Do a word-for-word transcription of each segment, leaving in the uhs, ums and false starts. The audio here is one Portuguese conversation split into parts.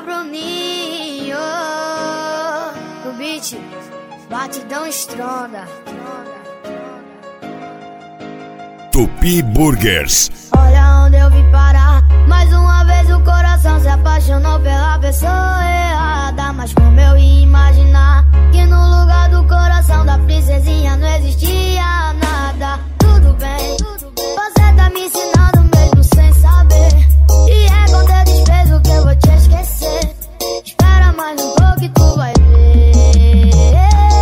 Bruninho. O beat, batidão estronda. Tupi Burgers. Olha onde eu vim parar. Mais uma vez o coração se apaixonou pela pessoa errada. Mas como eu ia imaginar que no lugar do coração da princesinha não existia nada. Tudo bem, você tá me ensinando mesmo sem saber. E é com teu desprezo que eu vou te esquecer. Espera mais um pouco e tu vai ver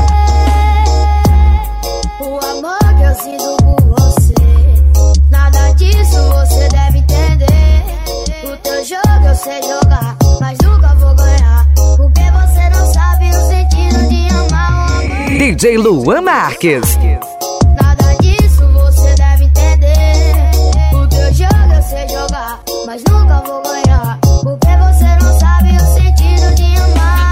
o amor que eu sinto por você. Nada disso você deve entender. O teu jogo eu sei jogar, mas nunca vou ganhar, porque você não sabe o sentido de amar um amor. D J Luan Marques. Nada disso você deve entender. O teu jogo eu sei jogar, mas nunca vou ganhar, porque você não sabe o sentido de amar.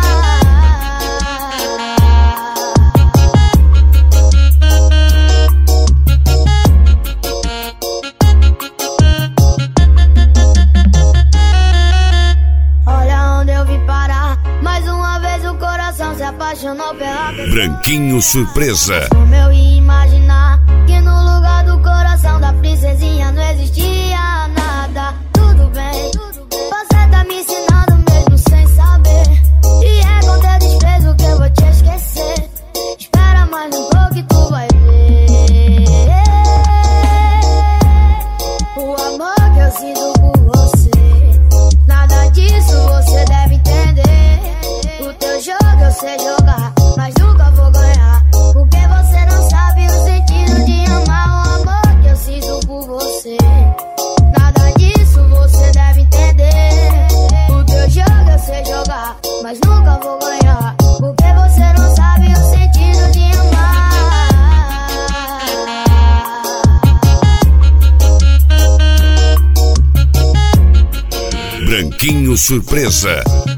Olha onde eu vim parar. Mais uma vez o coração se apaixonou pela pessoa. Branquinho Surpresa. Como eu ia imaginar que no lugar do coração da princesinha não existia nada. Tudo bem, você tá me ensinando mesmo sem saber. E é com teu desprezo que eu vou te esquecer. Espera mais um pouco e tu vai ver o amor que eu sinto por você. Nada disso você deve entender. O teu jogo eu sei jogar, mas nunca vou ganhar, porque você não sabe o sentido de amar o amor que eu sinto por você. Nada disso você deve entender. O teu jogo eu sei jogar, mas nunca vou ganhar, porque você não sabe o sentido de amar. Branquinho Surpresa.